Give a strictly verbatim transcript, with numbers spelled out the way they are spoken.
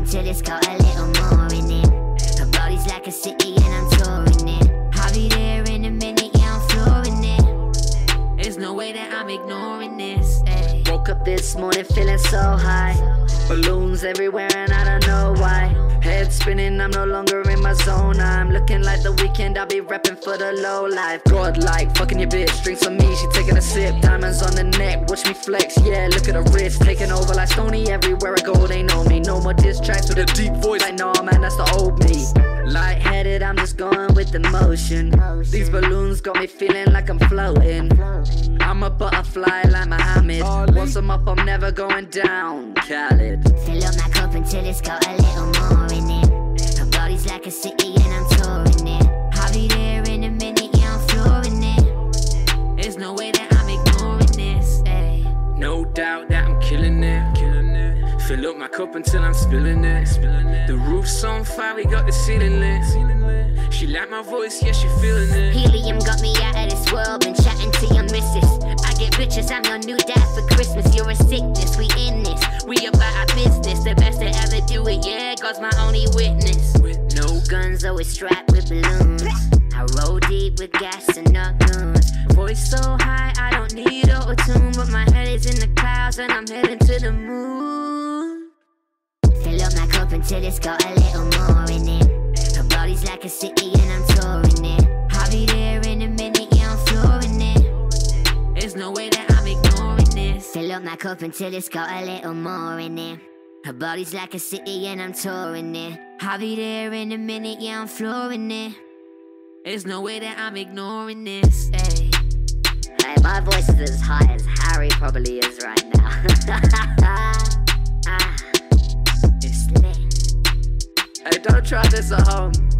until it's got a little more in it. Her body's like a city and I'm touring it. I'll be there in a minute, yeah, I'm flooring it. There's no way that I'm ignoring this, ay. Woke up this morning feeling so high. Balloons everywhere and I don't know why. Head spinning, I'm no longer in my zone. I'm looking like The Weeknd, I'll be repping for the low life. Godlike, fucking your bitch, drinks on me, she taking a sip. Diamonds on the neck, watch me flex, yeah, look at her wrist. Taking over like Stoney, everywhere I go, they know me. No more diss tracks with a deep voice, like no man, that's the old me. Lightheaded, I'm just going with the motion. These balloons got me feeling like I'm floating. I'm a butterfly like Muhammad. Once I'm up, I'm never going down. Khaled. Fill up my cup until it's got a little more in it. Her body's like a city and I'm touring it. I'll be there in a minute, yeah, I'm flooring it. There's no way that I'm ignoring this, ay. No doubt that I'm killing it, killing it. Fill up my cup until I'm spilling it, spilling it. The roof's on fire, we got the ceiling lit, ceiling lit. She like my voice, yeah, she feeling it. Helium got me out of this world, been chatting to your missus. I get bitches, I'm your new dad for Christmas. You're a sickness, we in this, we about our business. The best to ever do it, yeah, God's my only witness. With no guns, always strapped with balloons. I roll deep with gas and not goons. Voice so high, I don't need auto-tune. But my head is in the clouds and I'm heading to the moon. Fill up my cup until it's got a little more in it. Her body's like a city and I'm touring it. I'll be there in a minute, yeah, I'm flooring it. There's no way that I'm ignoring this. Fill up my cup until it's got a little more in it. Her body's like a city and I'm touring it. I'll be there in a minute, yeah, I'm flooring it. There's no way that I'm ignoring this, ay. Hey, my voice is as high as Harry probably is right now. Ah, it's lit. Hey, don't try this at home.